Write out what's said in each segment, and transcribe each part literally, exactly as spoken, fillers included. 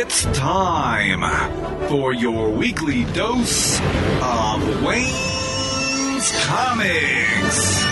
It's time for your weekly dose of Wayne's Comics.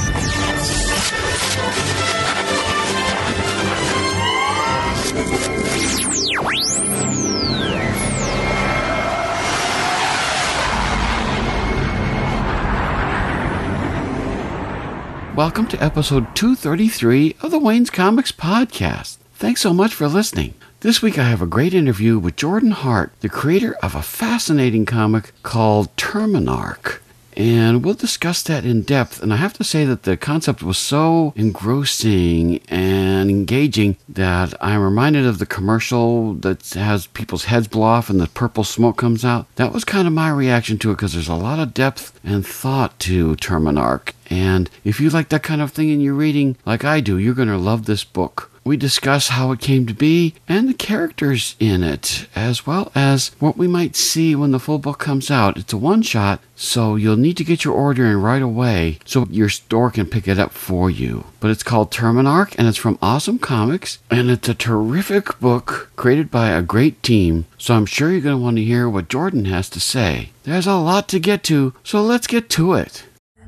Welcome to episode two thirty-three of the Wayne's Comics podcast. Thanks so much for listening. This week I have a great interview with Jordan Hart, the creator of a fascinating comic called Terminarch. And we'll discuss that in depth. And I have to say that the concept was so engrossing and engaging that I'm reminded of the commercial that has people's heads blow off and the purple smoke comes out. That was kind of my reaction to it because there's a lot of depth and thought to Terminarch. And if you like that kind of thing in your reading, like I do, you're going to love this book. We discuss how it came to be and the characters in it, as well as what we might see when the full book comes out. It's a one-shot, so you'll need to get your order in right away so your store can pick it up for you. But it's called Terminarch, and it's from Awesome Comics, and it's a terrific book created by a great team, so I'm sure you're going to want to hear what Jordan has to say. There's a lot to get to, so let's get to it.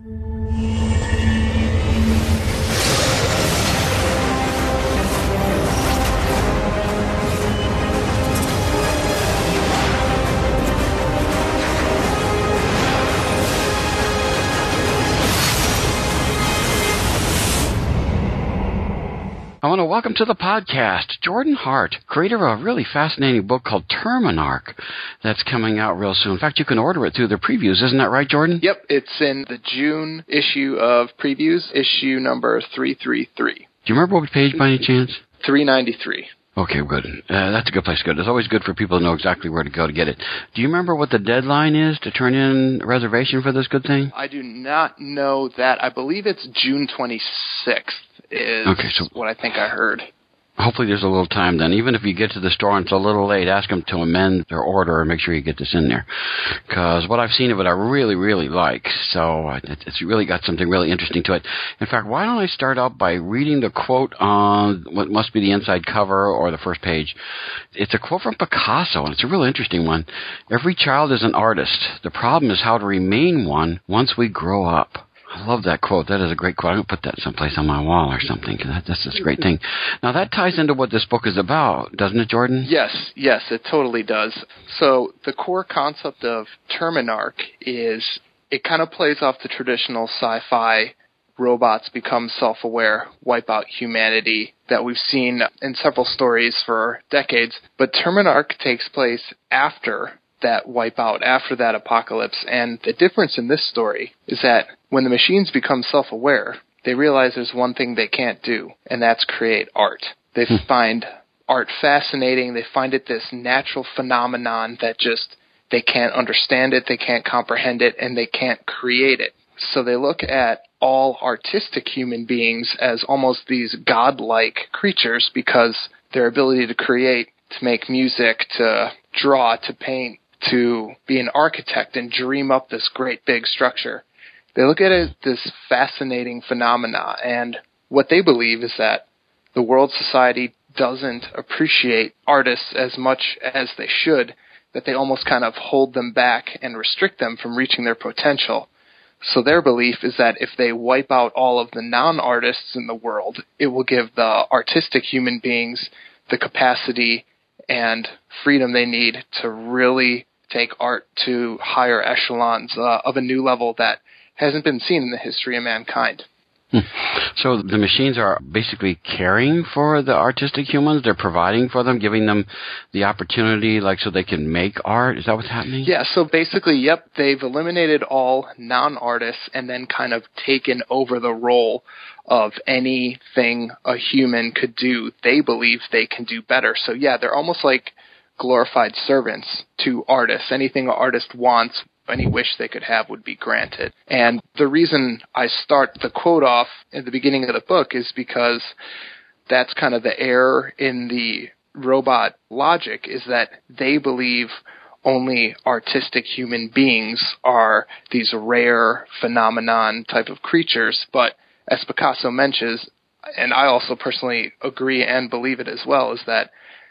I want to welcome to the podcast Jordan Hart, creator of a really fascinating book called Terminarch that's coming out real soon. In fact, you can order it through the previews. Isn't that right, Jordan? Yep, it's in the June issue of previews, issue number three thirty-three. Do you remember what page by any chance? three ninety-three. Okay, good. Uh, that's a good place to go. It's always good for people to know exactly where to go to get it. Do you remember what the deadline is to turn in a reservation for this good thing? I do not know that. I believe it's June twenty-sixth is okay, so what I think I heard. Hopefully there's a little time then. Even if you get to the store and it's a little late, ask them to amend their order and make sure you get this in there. Because what I've seen of it, I really, really like. So it's really got something really interesting to it. In fact, why don't I start out by reading the quote on what must be the inside cover or the first page. It's a quote from Picasso, and it's a really interesting one. Every child is an artist. The problem is how to remain one once we grow up. I love that quote. That is a great quote. I'm going to put that someplace on my wall or something, because that, that's just a great thing. Now, that ties into what this book is about, doesn't it, Jordan? Yes, yes, it totally does. So the core concept of Terminarch is it kind of plays off the traditional sci-fi robots become self-aware, wipe out humanity that we've seen in several stories for decades. But Terminarch takes place after that wipeout, after that apocalypse. And the difference in this story is that when the machines become self-aware, they realize there's one thing they can't do, and that's create art. They hmm. find art fascinating. They find it this natural phenomenon that just, they can't understand it, they can't comprehend it, and they can't create it. So they look at all artistic human beings as almost these godlike creatures because their ability to create, to make music, to draw, to paint, to be an architect and dream up this great big structure. They look at it as this fascinating phenomena, and what they believe is that the world society doesn't appreciate artists as much as they should, that they almost kind of hold them back and restrict them from reaching their potential. So their belief is that if they wipe out all of the non-artists in the world, it will give the artistic human beings the capacity and freedom they need to really take art to higher echelons uh, of a new level that hasn't been seen in the history of mankind. Hmm. So the machines are basically caring for the artistic humans? They're providing for them, giving them the opportunity, like, so they can make art? Is that what's happening? Yeah, so basically, yep, they've eliminated all non-artists and then kind of taken over the role of anything a human could do. They believe they can do better. So yeah, they're almost like glorified servants to artists. Anything an artist wants, any wish they could have would be granted. And the reason I start the quote off at the beginning of the book is because that's kind of the error in the robot logic, is that they believe only artistic human beings are these rare phenomenon type of creatures. But as Picasso mentions, and I also personally agree and believe it as well, is that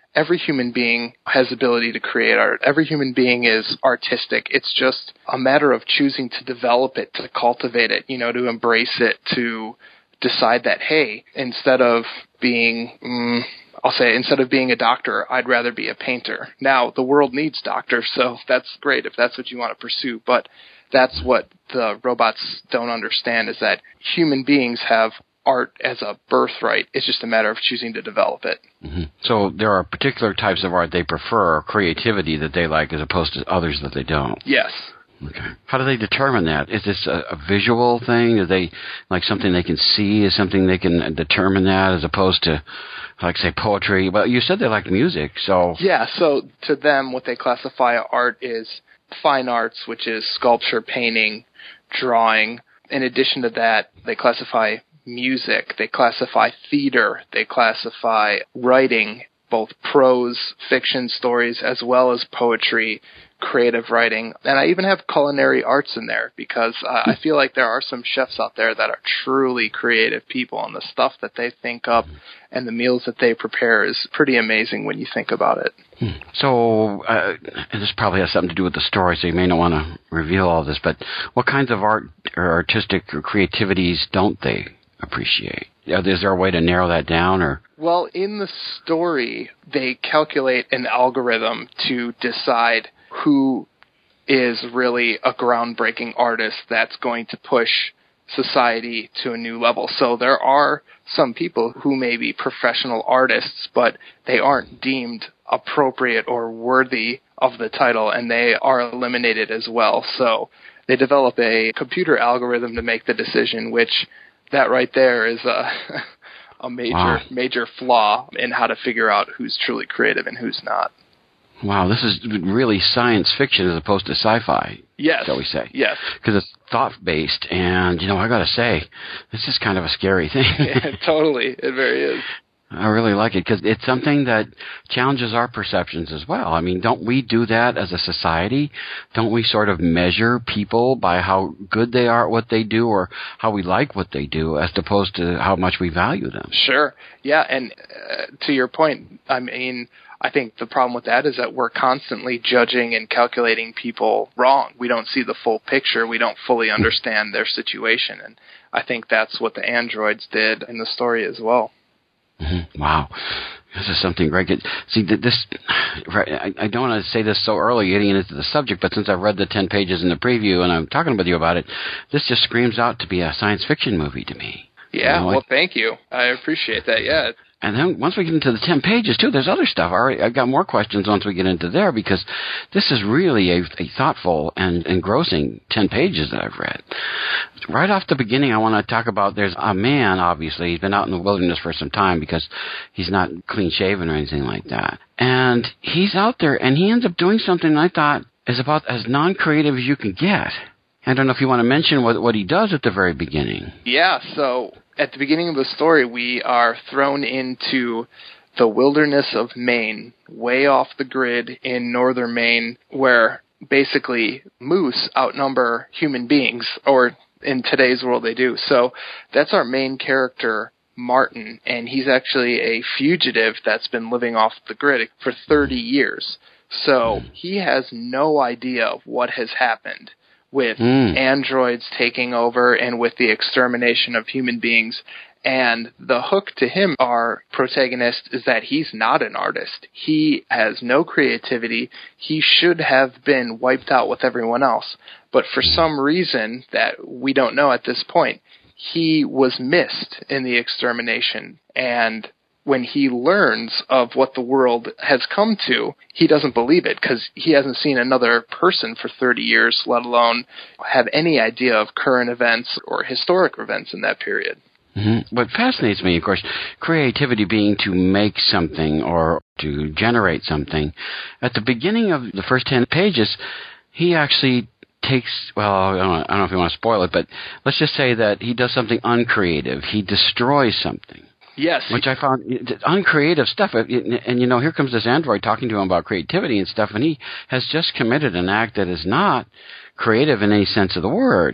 every human being has the ability to create art. Every human being is artistic. It's just a matter of choosing to develop it, to cultivate it, you know, to embrace it, to decide that, hey, instead of being, mm, I'll say, instead of being a doctor, I'd rather be a painter. Now, the world needs doctors, so that's great if that's what you want to pursue, but that's what the robots don't understand, is that human beings have art as a birthright. It's just a matter of choosing to develop it. Mm-hmm. So there are particular types of art they prefer, or creativity that they like, as opposed to others that they don't. Yes. Okay. How do they determine that? Is this a, a visual thing? Are they like something they can see? Is something they can determine that, as opposed to, like, say, poetry? Well, you said they like music, so... Yeah, so to them, what they classify art is fine arts, which is sculpture, painting, drawing. In addition to that, they classify music, they classify theater, they classify writing, both prose, fiction stories, as well as poetry, creative writing. And I even have culinary arts in there, because uh, I feel like there are some chefs out there that are truly creative people, and the stuff that they think up and the meals that they prepare is pretty amazing when you think about it. Hmm. So, uh, and this probably has something to do with the story, so you may not want to reveal all this, but what kinds of art or artistic or creativities don't they appreciate? Is there a way to narrow that down? Or Well, in the story, they calculate an algorithm to decide who is really a groundbreaking artist that's going to push society to a new level. So there are some people who may be professional artists, but they aren't deemed appropriate or worthy of the title, and they are eliminated as well. So they develop a computer algorithm to make the decision, which that right there is a, a major, wow. major flaw in how to figure out who's truly creative and who's not. Wow, this is really science fiction as opposed to sci-fi, yes. shall we say. Yes. Because it's thought-based, and, you know, I got to say, this is kind of a scary thing. Yeah, totally. It very is. I really like it, because it's something that challenges our perceptions as well. I mean, don't we do that as a society? Don't we sort of measure people by how good they are at what they do, or how we like what they do, as opposed to how much we value them? Sure. Yeah, and uh, to your point, I mean, I think the problem with that is that we're constantly judging and calculating people wrong. We don't see the full picture. We don't fully understand their situation. And I think that's what the androids did in the story as well. Mm-hmm. Wow. This is something great. See, this, I, I don't want to say this so early getting into the subject, but since I've read the ten pages in the preview and I'm talking with you about it, this just screams out to be a science fiction movie to me. Yeah, you know, well, like, thank you. I appreciate that, yeah. And then once we get into the ten pages, too, there's other stuff. All right, I've got more questions once we get into there, because this is really a, a thoughtful and engrossing ten pages that I've read. Right off the beginning, I want to talk about, there's a man, obviously. He's been out in the wilderness for some time because he's not clean-shaven or anything like that. And he's out there, and he ends up doing something I thought is about as non-creative as you can get. I don't know if you want to mention what, what he does at the very beginning. Yeah, so at the beginning of the story, we are thrown into the wilderness of Maine, way off the grid in northern Maine, where basically moose outnumber human beings, or in today's world they do. So that's our main character, Martin, and he's actually a fugitive that's been living off the grid for thirty years. So he has no idea of what has happened with mm. androids taking over and with the extermination of human beings. And the hook to him, our protagonist, is that he's not an artist. He has no creativity. He should have been wiped out with everyone else. But for some reason that we don't know at this point, he was missed in the extermination. And when he learns of what the world has come to, he doesn't believe it, because he hasn't seen another person for thirty years, let alone have any idea of current events or historic events in that period. Mm-hmm. What fascinates me, of course, creativity being to make something or to generate something. At the beginning of the first ten pages, he actually takes, well, I don't, I don't know if you want to spoil it, but let's just say that he does something uncreative. He destroys something. Yes. Which I found uncreative stuff. And, you know, here comes this android talking to him about creativity and stuff, and he has just committed an act that is not creative in any sense of the word.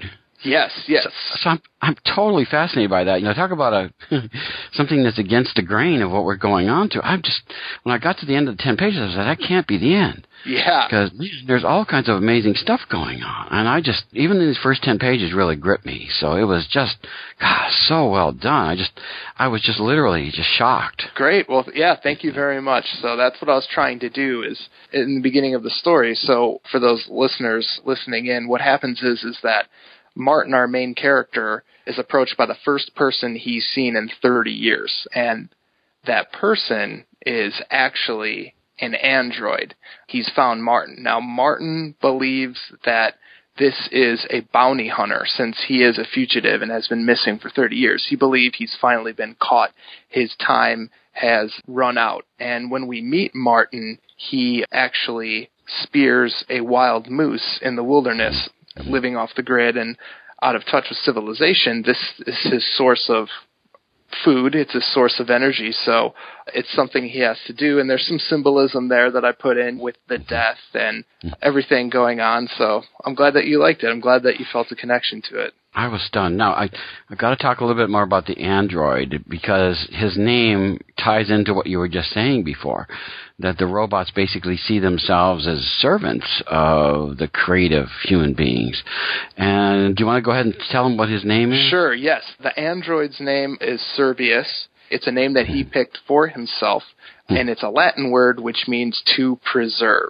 Yes, yes. So, so I'm I'm totally fascinated by that. You know, talk about a something that's against the grain of what we're going on to. I'm just when I got to the end of the ten pages, I said that can't be the end. Yeah. Because there's all kinds of amazing stuff going on, and I just even these first ten pages really gripped me. So it was just, God, so well done. I just I was just literally just shocked. Great. Well, yeah. Thank you very much. So that's what I was trying to do is in the beginning of the story. So for those listeners listening in, what happens is is that Martin, our main character, is approached by the first person he's seen in thirty years, and that person is actually an android. He's found Martin. Now, Martin believes that this is a bounty hunter since he is a fugitive and has been missing for thirty years. He believes he's finally been caught. His time has run out. And when we meet Martin, he actually spears a wild moose in the wilderness, living off the grid and out of touch with civilization. This is his source of food. It's a source of energy, so it's something he has to do, and there's some symbolism there that I put in with the death and everything going on, so I'm glad that you liked it. I'm glad that you felt a connection to it. I was stunned. Now, I, I've got to talk a little bit more about the android, because his name ties into what you were just saying before, that the robots basically see themselves as servants of the creative human beings. And do you want to go ahead and tell him what his name is? Sure, yes. The android's name is Servius. It's a name that he picked for himself, and it's a Latin word which means to preserve.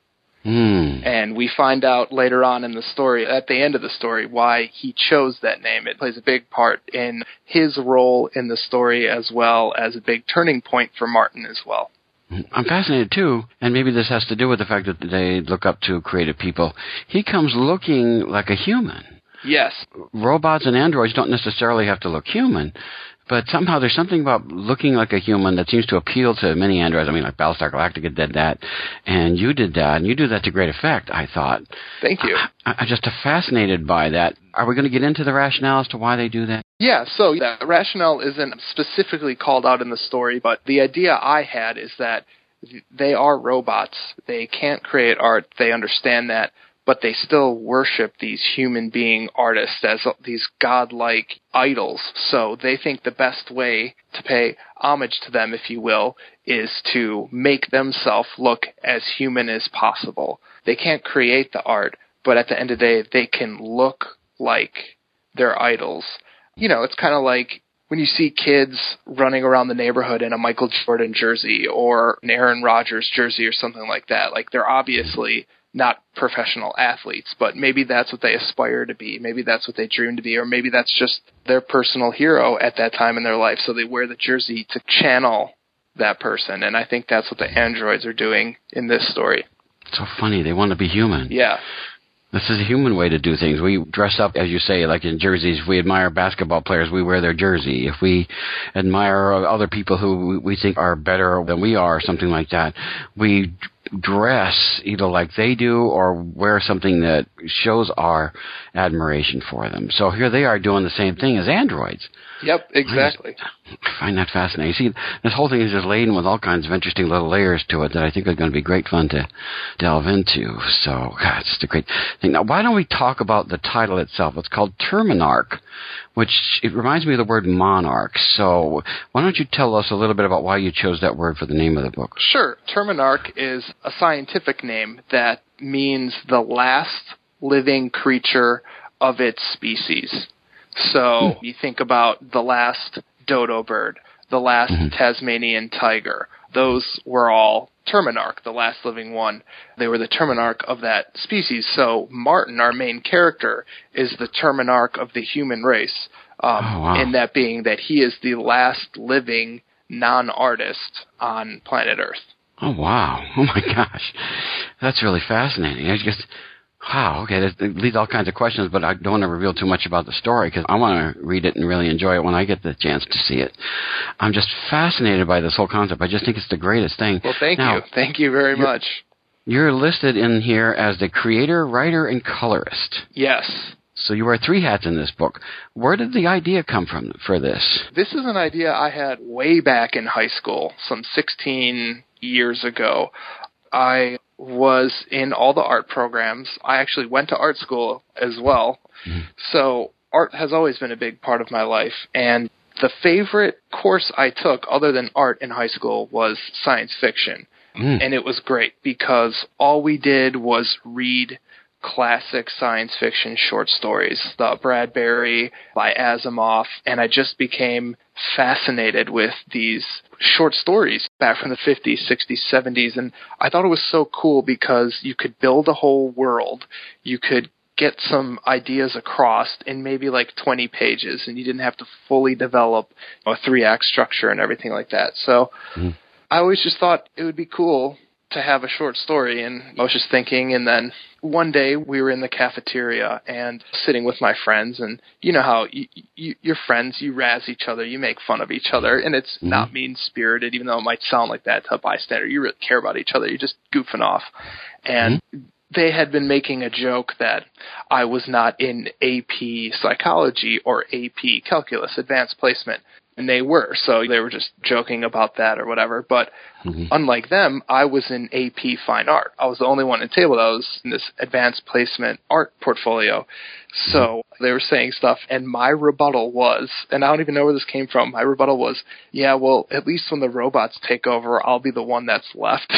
Mm. And we find out later on in the story, at the end of the story, why he chose that name. It plays a big part in his role in the story, as well as a big turning point for Martin as well. I'm fascinated, too, and maybe this has to do with the fact that they look up to creative people. He comes looking like a human. Yes. Robots and androids don't necessarily have to look human, but somehow there's something about looking like a human that seems to appeal to many androids. I mean, like Battlestar Galactica did that, and you did that, and you do that to great effect, I thought. Thank you. I, I'm just fascinated by that. Are we going to get into the rationale as to why they do that? Yeah, so the rationale isn't specifically called out in the story, but the idea I had is that they are robots. They can't create art. They understand that, but they still worship these human being artists as these godlike idols. So they think the best way to pay homage to them, if you will, is to make themselves look as human as possible. They can't create the art, but at the end of the day, they can look like their idols. You know, it's kind of like when you see kids running around the neighborhood in a Michael Jordan jersey or an Aaron Rodgers jersey or something like that. Like, they're obviously not professional athletes, but maybe that's what they aspire to be. Maybe that's what they dream to be, or maybe that's just their personal hero at that time in their life, so they wear the jersey to channel that person. And I think that's what the androids are doing in this story. It's so funny. They want to be human. Yeah. This is a human way to do things. We dress up, as you say, like in jerseys. If we admire basketball players, we wear their jersey. If we admire other people who we think are better than we are, or something like that, we dress either like they do or wear something that shows our admiration for them. So here they are doing the same thing as androids. Yep, exactly. I find that fascinating. See, this whole thing is just laden with all kinds of interesting little layers to it that I think are going to be great fun to delve into. So, God, it's just a great thing. Now, why don't we talk about the title itself? It's called Terminarch, which it reminds me of the word monarch. So why don't you tell us a little bit about why you chose that word for the name of the book? Sure. Terminarch is a scientific name that means the last living creature of its species. So you think about the last dodo bird, the last mm-hmm. Tasmanian tiger. Those were all Terminarch, the last living one. They were the Terminarch of that species. So Martin, our main character, is the Terminarch of the human race, um, oh, wow. in that being that he is the last living non-artist on planet Earth. Oh, wow. Oh, my gosh. That's really fascinating. I just... Wow, okay, that leads all kinds of questions, but I don't want to reveal too much about the story because I want to read it and really enjoy it when I get the chance to see it. I'm just fascinated by this whole concept. I just think it's the greatest thing. Well, thank now, you. Thank you very you're, much. You're listed in here as the creator, writer, and colorist. Yes. So you wear three hats in this book. Where did the idea come from for this? This is an idea I had way back in high school, some sixteen years ago. I was in all the art programs. I actually went to art school as well. Mm. So art has always been a big part of my life. And the favorite course I took other than art in high school was science fiction. Mm. And it was great because all we did was read classic science fiction short stories, the Bradbury by Asimov, and I just became fascinated with these short stories back from the fifties, sixties, seventies, and I thought it was so cool because you could build a whole world, you could get some ideas across in maybe like twenty pages, and you didn't have to fully develop a three-act structure and everything like that. So mm. I always just thought it would be cool to have a short story, and I was just thinking, and then one day we were in the cafeteria and sitting with my friends, and you know how you, you, your friends, you razz each other, you make fun of each other, and it's mm-hmm. not mean-spirited, even though it might sound like that to a bystander. You really care about each other. You're just goofing off. And mm-hmm. they had been making a joke that I was not in A P psychology or A P calculus, advanced placement. And they were, so they were just joking about that or whatever. But mm-hmm. unlike them, I was in A P Fine Art. I was the only one at the table that was in this advanced placement art portfolio. So mm-hmm. they were saying stuff, and my rebuttal was, and I don't even know where this came from, my rebuttal was, yeah, well, at least when the robots take over, I'll be the one that's left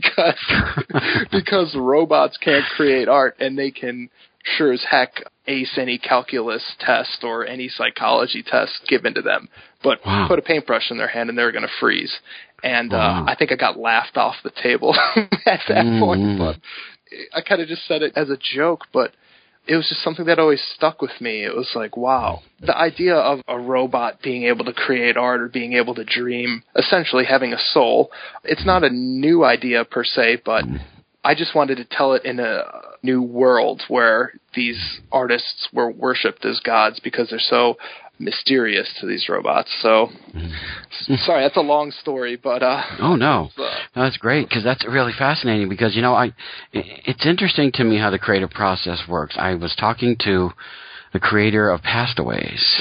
because because robots can't create art, and they can sure as heck ace any calculus test or any psychology test given to them. But wow. put a paintbrush in their hand and they're going to freeze. And wow. uh, I think I got laughed off the table at that mm. point. But I kind of just said it as a joke, but it was just something that always stuck with me. It was like, wow, the idea of a robot being able to create art or being able to dream, essentially having a soul, it's not a new idea per se, but I just wanted to tell it in a new world where these artists were worshipped as gods because they're so mysterious to these robots. So, mm-hmm. sorry, that's a long story, but uh, oh no, uh, no that's great because that's really fascinating. Because you know, I it's interesting to me how the creative process works. I was talking to the creator of Pastaways,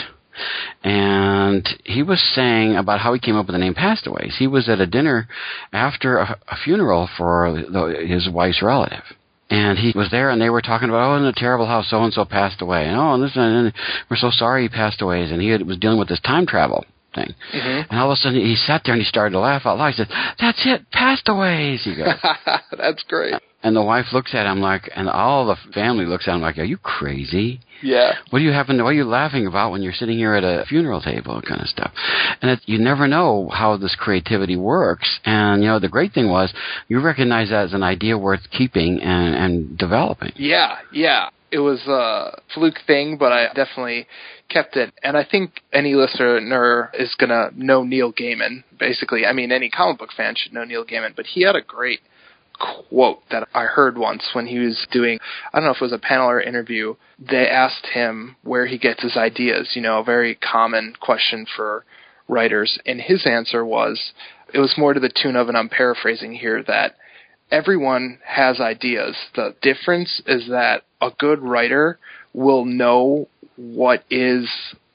and he was saying about how he came up with the name Pastaways. He was at a dinner after a, a funeral for the, his wife's relative. And he was there, and they were talking about, oh, isn't it terrible how so-and-so passed away? And, oh, and this, and we're so sorry he passed away. And he had, was dealing with this time travel thing. Mm-hmm. And all of a sudden, he sat there, and he started to laugh out loud. He said, that's it, Pastaways, he goes. That's great. And the wife looks at him like, and all the family looks at him like, are you crazy? Yeah. What do you happen to, what are you laughing about when you're sitting here at a funeral table, kind of stuff? And it, you never know how this creativity works. And, you know, the great thing was you recognize that as an idea worth keeping and, and developing. Yeah, yeah. It was a fluke thing, but I definitely kept it. And I think any listener is going to know Neil Gaiman, basically. I mean, any comic book fan should know Neil Gaiman, but he had a great quote that I heard once when he was doing, I don't know if it was a panel or interview. They asked him where he gets his ideas, you know, a very common question for writers. And his answer was, it was more to the tune of, and I'm paraphrasing here, that everyone has ideas. The difference is that a good writer will know what is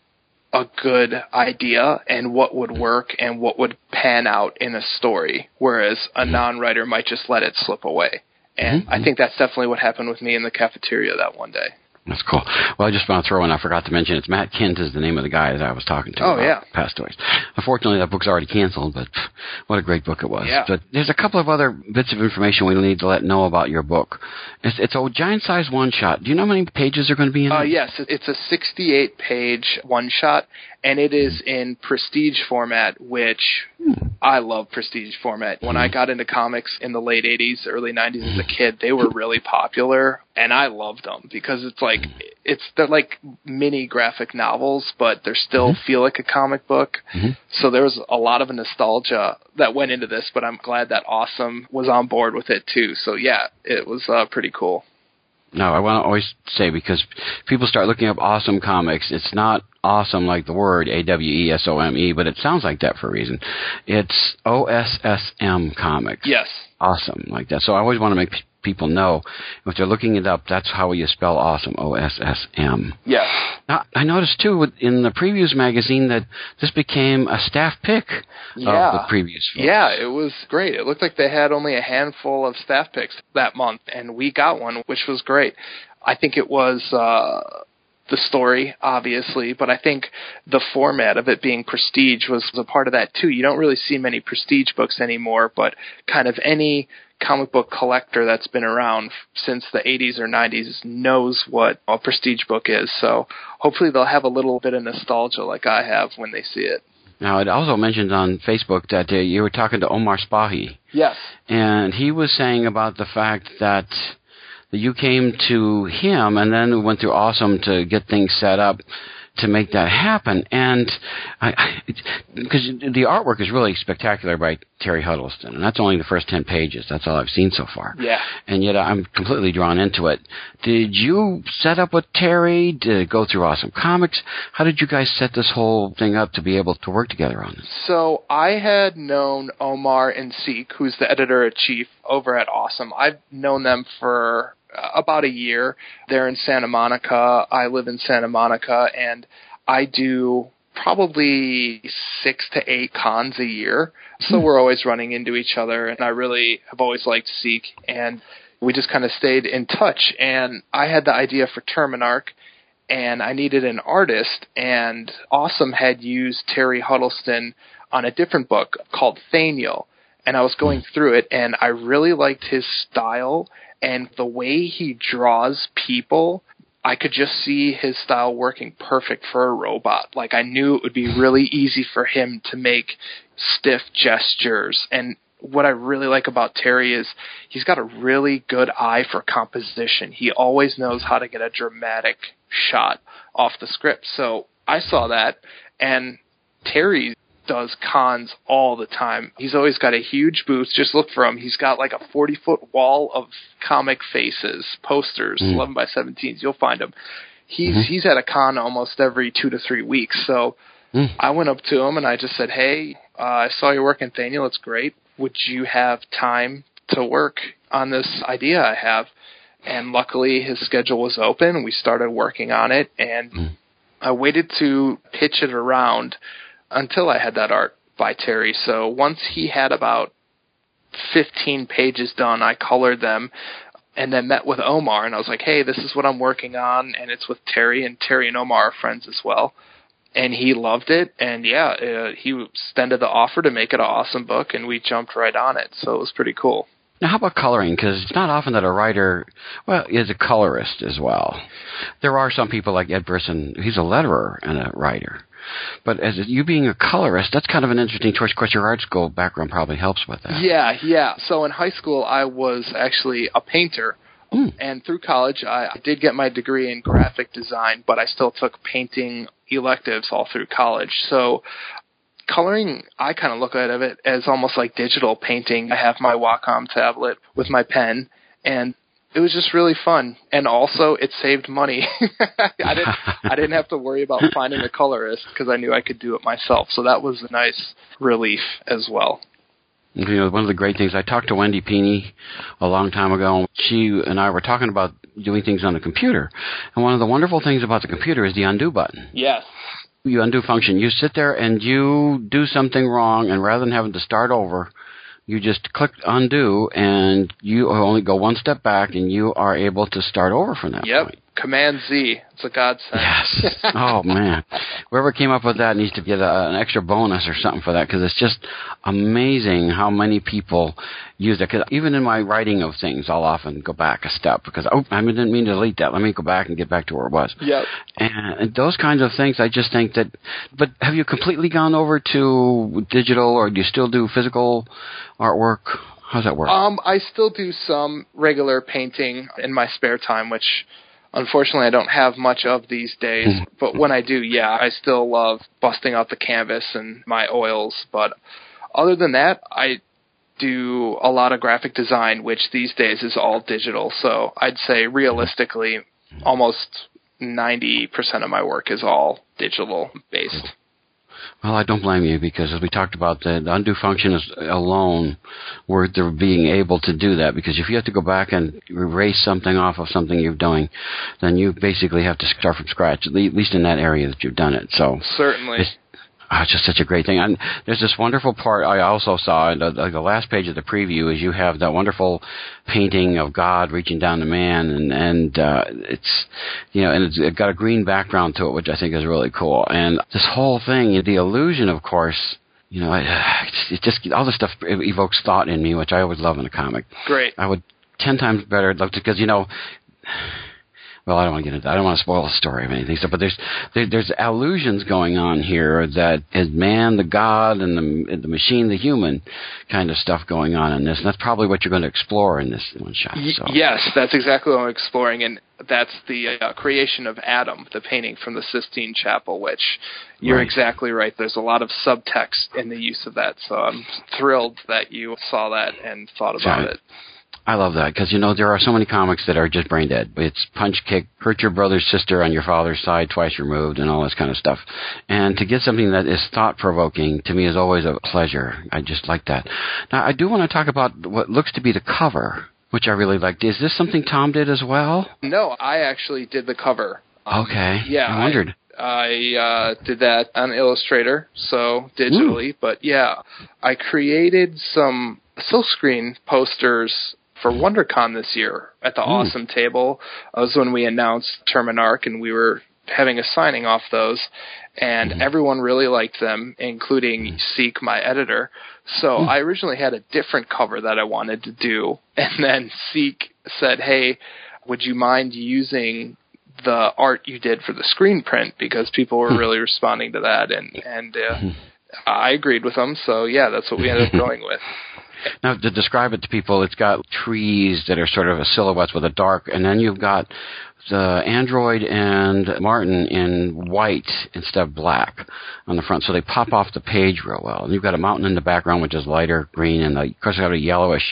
a good idea and what would work and what would pan out in a story, whereas a non-writer might just let it slip away. And mm-hmm. I think that's definitely what happened with me in the cafeteria that one day. That's cool. Well, I just want to throw in, I forgot to mention, it's Matt Kint is the name of the guy that I was talking to. Oh, yeah. Pastaways. Unfortunately, that book's already canceled, but what a great book it was. Yeah. But there's a couple of other bits of information we need to let know about your book. It's, it's a giant-sized one-shot. Do you know how many pages are going to be in it? Uh, yes, it's a sixty-eight page one-shot, and it is in prestige format, which hmm. I love prestige format. When hmm. I got into comics in the late eighties, early nineties as a kid, they were really popular, and I loved them because it's like it's they're like mini graphic novels, but they still mm-hmm. feel like a comic book. Mm-hmm. So there was a lot of nostalgia that went into this, but I'm glad that Awesome was on board with it too. So yeah, it was uh, pretty cool. No, I want to always say, because people start looking up Awesome Comics, it's not awesome like the word, A W E S O M E, but it sounds like that for a reason. It's O S S M Comics. Yes. Awesome, like that. So I always want to make people know, if they're looking it up, that's how you spell awesome, O S S M. Yes. Now, I noticed, too, in the previews magazine that this became a staff pick yeah. of the previews folks. Yeah, it was great. It looked like they had only a handful of staff picks that month, and we got one, which was great. I think it was uh, the story, obviously, but I think the format of it being prestige was a part of that, too. You don't really see many prestige books anymore, but kind of any comic book collector that's been around since the eighties or nineties knows what a prestige book is. So hopefully they'll have a little bit of nostalgia like I have when they see it. Now, it also mentioned on Facebook that uh, you were talking to Omar Spahi. Yes. And he was saying about the fact that that you came to him and then went through Awesome to get things set up to make that happen. And I, because the artwork is really spectacular by Terry Huddleston, and that's only the first ten pages. That's all I've seen so far. Yeah. And yet I'm completely drawn into it. Did you set up with Terry to go through Awesome Comics? How did you guys set this whole thing up to be able to work together on it? So I had known Omar and Seek, who's the editor-in-chief over at Awesome. I've known them for about a year. They're in Santa Monica. I live in Santa Monica, and I do probably six to eight cons a year. So we're always running into each other, and I really have always liked Seek, and we just kind of stayed in touch. And I had the idea for Terminarch, and I needed an artist, and Awesome had used Terry Huddleston on a different book called Thaniel, and I was going through it, and I really liked his style. And the way he draws people, I could just see his style working perfect for a robot. Like, I knew it would be really easy for him to make stiff gestures. And what I really like about Terry is he's got a really good eye for composition. He always knows how to get a dramatic shot off the script. So I saw that, and Terry does cons all the time. He's always got a huge booth. Just look for him. He's got like a forty-foot wall of comic faces, posters, mm. eleven by seventeens. You'll find him. He's mm-hmm. he's at a con almost every two to three weeks. So mm. I went up to him and I just said, hey, uh, I saw your work in Thaniel. It's great. Would you have time to work on this idea I have? And luckily his schedule was open. We started working on it, and mm. I waited to pitch it around until I had that art by Terry. So once he had about fifteen pages done, I colored them and then met with Omar, and I was like, hey, this is what I'm working on, and it's with Terry, and Terry and Omar are friends as well. And he loved it, and yeah, uh, he extended the offer to make it an awesome book, and we jumped right on it, so it was pretty cool. Now, how about coloring? Because it's not often that a writer, well, is a colorist as well. There are some people like Ed Brisson, he's a letterer and a writer. But as you being a colorist, that's kind of an interesting choice. Of course, your art school background probably helps with that. Yeah, yeah. So in high school, I was actually a painter. Mm. And through college, I did get my degree in graphic design, but I still took painting electives all through college. So coloring, I kind of look at it as almost like digital painting. I have my Wacom tablet with my pen, and it was just really fun, and also it saved money. I didn't I didn't have to worry about finding a colorist because I knew I could do it myself. So that was a nice relief as well. You know, one of the great things, I talked to Wendy Peeney a long time ago. She and I were talking about doing things on the computer, and one of the wonderful things about the computer is the undo button. Yes. You undo function. You sit there and you do something wrong, and rather than having to start over, you just click undo, and you only go one step back, and you are able to start over from that yep. point. Command Z. It's a godsend. Yes. Oh, man. Whoever came up with that needs to get a, an extra bonus or something for that, because it's just amazing how many people use it. Because even in my writing of things, I'll often go back a step because, oh, I didn't mean to delete that. Let me go back and get back to where it was. Yep. And, and those kinds of things, I just think that, but have you completely gone over to digital, or do you still do physical artwork? How's that work? Um, I still do some regular painting in my spare time, which unfortunately I don't have much of these days. But when I do, yeah, I still love busting out the canvas and my oils. But other than that, I do a lot of graphic design, which these days is all digital. So I'd say realistically, almost ninety percent of my work is all digital based. Well, I don't blame you because, as we talked about, the, the undo function is alone worth the being able to do that. Because if you have to go back and erase something off of something you're doing, then you basically have to start from scratch, at least in that area that you've done it. So certainly. It's, Oh, it's just such a great thing. And there's this wonderful part I also saw, the, the last page of the preview is you have that wonderful painting of God reaching down to man, and, and uh, it's, you know, and it's it got a green background to it, which I think is really cool. And this whole thing, the illusion, of course, you know, it, it just, all this stuff evokes thought in me, which I always love in a comic. Great. I would ten times better love to, because, you know, well, I don't want to get into that. I don't want to spoil the story of anything. So, but there's there, there's allusions going on here that is man, the God, and the the machine, the human, kind of stuff going on in this. And that's probably what you're going to explore in this one shot. So. Yes, that's exactly what I'm exploring, and that's the uh, creation of Adam, the painting from the Sistine Chapel. Which you're right. Exactly right. There's a lot of subtext in the use of that. So I'm thrilled that you saw that and thought about right. it. I love that because, you know, there are so many comics that are just brain dead. It's punch, kick, hurt your brother's sister on your father's side twice removed and all this kind of stuff. And to get something that is thought-provoking, to me, is always a pleasure. I just like that. Now, I do want to talk about what looks to be the cover, which I really liked. Is this something Tom did as well? No, I actually did the cover. Um, okay. Yeah. I wondered. I, I uh, did that on Illustrator, so digitally. Ooh. But, yeah, I created some silkscreen posters for WonderCon this year at the mm. Awesome Table. That was when we announced Terminarch, and we were having a signing off those, and mm. everyone really liked them, including Seek, my editor. So mm. I originally had a different cover that I wanted to do, and then Seek said, hey, would you mind using the art you did for the screen print, because people were really responding to that, and, and uh, I agreed with them, so yeah, that's what we ended up going with. Now, to describe it to people, it's got trees that are sort of a silhouettes with a dark, and then you've got the android and Martin in white instead of black on the front, so they pop off the page real well. And you've got a mountain in the background, which is lighter green, and the, of course, you've got a yellowish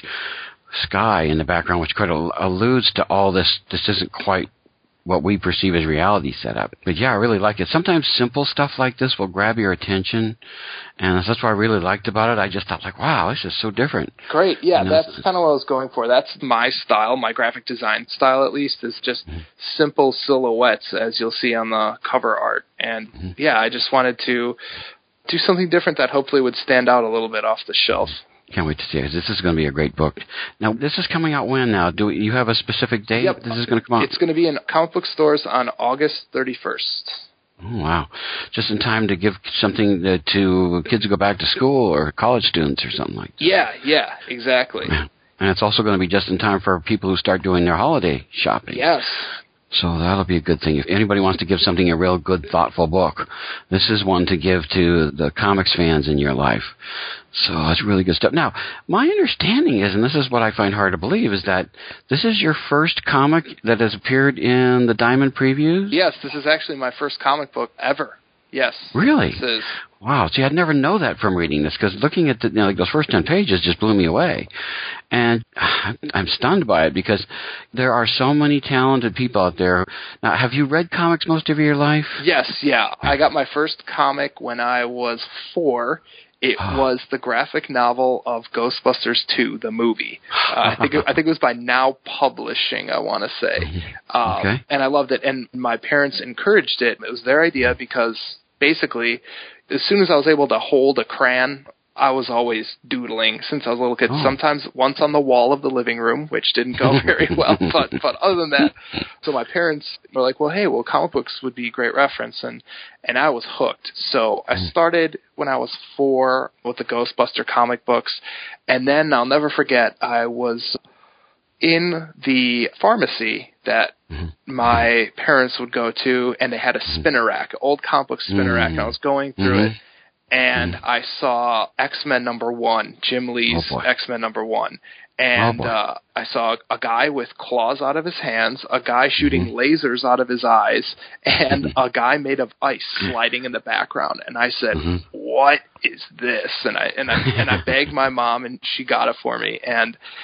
sky in the background, which kind of alludes to all this. This isn't quite what we perceive as reality set up. But yeah, I really like it. Sometimes simple stuff like this will grab your attention, and that's what I really liked about it. I just thought, like, wow, this is so different. Great, yeah, you know, that's kind of what I was going for. That's my style, my graphic design style at least, is just mm-hmm. simple silhouettes, as you'll see on the cover art. And mm-hmm. yeah, I just wanted to do something different that hopefully would stand out a little bit off the shelf. Can't wait to see it. This is going to be a great book. Now, this is coming out when now? Do you have a specific date yep. this is going to come out? It's going to be in comic book stores on August thirty-first. Oh, wow. Just in time to give something to, to kids who go back to school or college students or something like that. Yeah, yeah, exactly. Yeah. And it's also going to be just in time for people who start doing their holiday shopping. Yes. So that'll be a good thing. If anybody wants to give something a real good, thoughtful book, this is one to give to the comics fans in your life. So that's really good stuff. Now, my understanding is, and this is what I find hard to believe, is that this is your first comic that has appeared in the Diamond Previews? Yes, this is actually my first comic book ever. Yes. Really? This is. Wow. See, I'd never know that from reading this, because looking at the, you know, like those first ten pages just blew me away. And I'm stunned by it, because there are so many talented people out there. Now, have you read comics most of your life? Yes, yeah. I got my first comic when I was four. It was the graphic novel of Ghostbusters two, the movie. Uh, I think it, I think it was by Now Publishing, I want to say. Um, okay. And I loved it. And my parents encouraged it. It was their idea because basically, as soon as I was able to hold a crayon, I was always doodling since I was a little kid. Oh. Sometimes once on the wall of the living room, which didn't go very well. But but other than that, so my parents were like, well, hey, well, comic books would be a great reference. And, and I was hooked. So I started when I was four with the Ghostbuster comic books. And then I'll never forget, I was in the pharmacy that my parents would go to, and they had a spinner rack, an old comic book spinner rack. And I was going through mm-hmm. it. And mm. I saw X-Men number one, Jim Lee's oh X-Men number one. And oh uh, I saw a guy with claws out of his hands, a guy shooting mm-hmm. lasers out of his eyes, and a guy made of ice sliding in the background. And I said, mm-hmm. what is this? And I and I, and I begged my mom, and she got it for me. And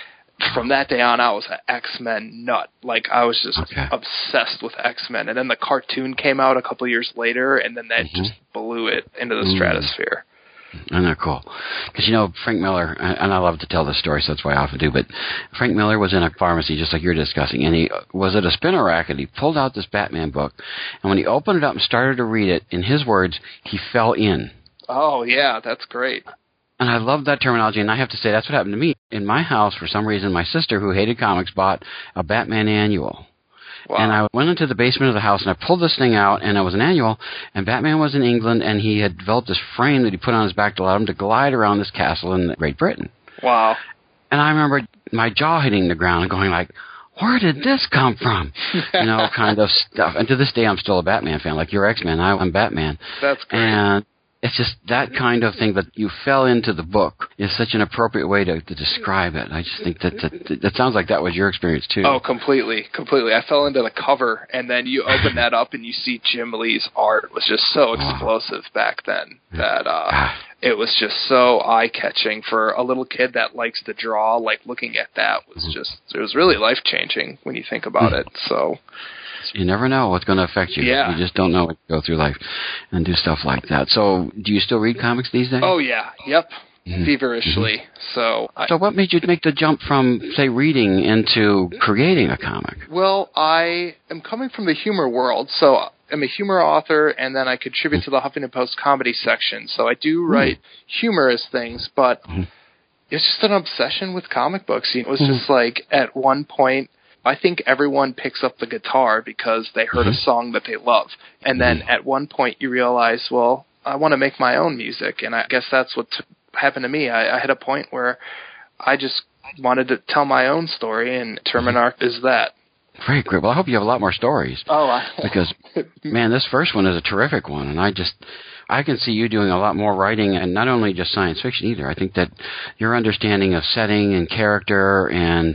from that day on, I was an X-Men nut. Like, I was just okay. obsessed with X-Men. And then the cartoon came out a couple years later, and then that mm-hmm. just blew it into the mm. stratosphere. Isn't that cool? Because, you know, Frank Miller, and I love to tell this story, so that's why I often do, but Frank Miller was in a pharmacy, just like you're discussing, and he was at a spinner rack, and he pulled out this Batman book, and when he opened it up and started to read it, in his words, he fell in. Oh, yeah, that's great. And I love that terminology, and I have to say that's what happened to me. In my house, for some reason, my sister, who hated comics, bought a Batman annual. Wow. And I went into the basement of the house, and I pulled this thing out, and it was an annual, and Batman was in England, and he had developed this frame that he put on his back to allow him to glide around this castle in Great Britain. Wow. And I remember my jaw hitting the ground and going like, where did this come from? You know, kind of stuff. And to this day, I'm still a Batman fan. Like, you're X-Men, I'm Batman. That's great. And it's just that kind of thing, but you fell into the book is such an appropriate way to, to describe it. I just think that, that that sounds like that was your experience, too. Oh, completely, completely. I fell into the cover, and then you open that up, and you see Jim Lee's art. It was just so explosive oh. back then that uh, it was just so eye-catching for a little kid that likes to draw. Like, looking at that was just, it was really life-changing when you think about it, so... You never know what's going to affect you. Yeah. You just don't know what to go through life and do stuff like that. So do you still read comics these days? Oh, yeah. Yep. Mm-hmm. Feverishly. Mm-hmm. So I, so what made you make the jump from, say, reading into creating a comic? Well, I am coming from the humor world, so I'm a humor author, and then I contribute mm-hmm. to the Huffington Post comedy section. So I do write mm-hmm. humorous things, but mm-hmm. it's just an obsession with comic books. It was mm-hmm. just like, at one point, I think everyone picks up the guitar because they heard mm-hmm. a song that they love. And then mm-hmm. at one point you realize, well, I want to make my own music. And I guess that's what t- happened to me. I, I had a point where I just wanted to tell my own story, and Terminarch mm-hmm. is that. Great, great. Well, I hope you have a lot more stories. Oh, I... because, man, this first one is a terrific one. And I just... I can see you doing a lot more writing, and not only just science fiction either. I think that your understanding of setting and character and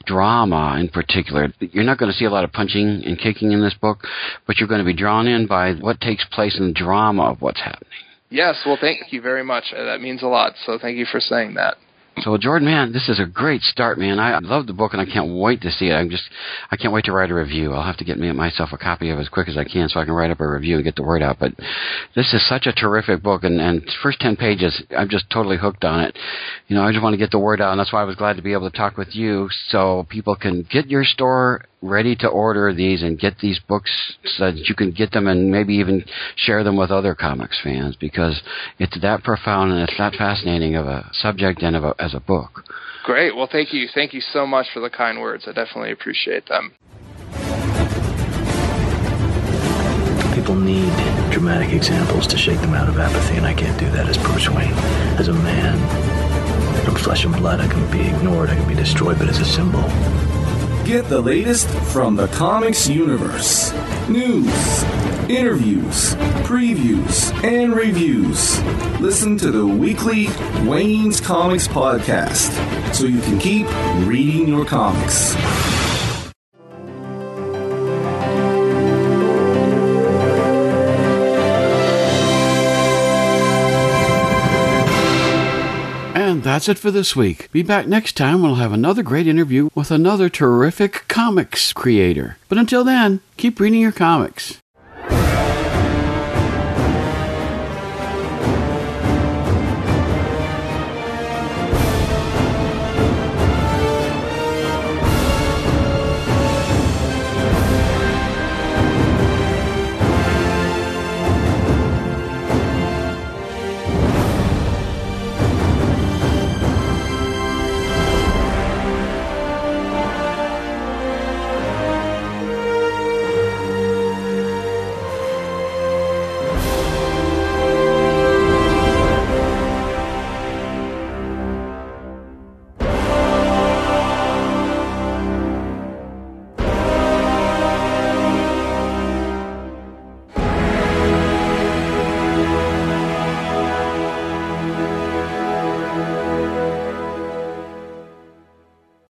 drama in particular, you're not going to see a lot of punching and kicking in this book, but you're going to be drawn in by what takes place in the drama of what's happening. Yes, well, thank you very much. That means a lot, so thank you for saying that. So, Jordan, man, this is a great start, man. I love the book, and I can't wait to see it. I'm just, I can't wait to write a review. I'll have to get me myself a copy of it as quick as I can so I can write up a review and get the word out. But this is such a terrific book, and, and first ten pages, I'm just totally hooked on it. You know, I just want to get the word out, and that's why I was glad to be able to talk with you so people can get your store ready to order these and get these books so that you can get them and maybe even share them with other comics fans, because it's that profound and it's that fascinating of a subject and of a, as a book. Great. Well, thank you. Thank you so much for the kind words. I definitely appreciate them. People need dramatic examples to shake them out of apathy, and I can't do that as Bruce Wayne. As a man, from flesh and blood, I can be ignored, I can be destroyed, but as a symbol... Get the latest from the comics universe. News, interviews, previews, and reviews. Listen to the weekly Wayne's Comics podcast so you can keep reading your comics. And that's it for this week. Be back next time. We'll have another great interview with another terrific comics creator. But until then, keep reading your comics.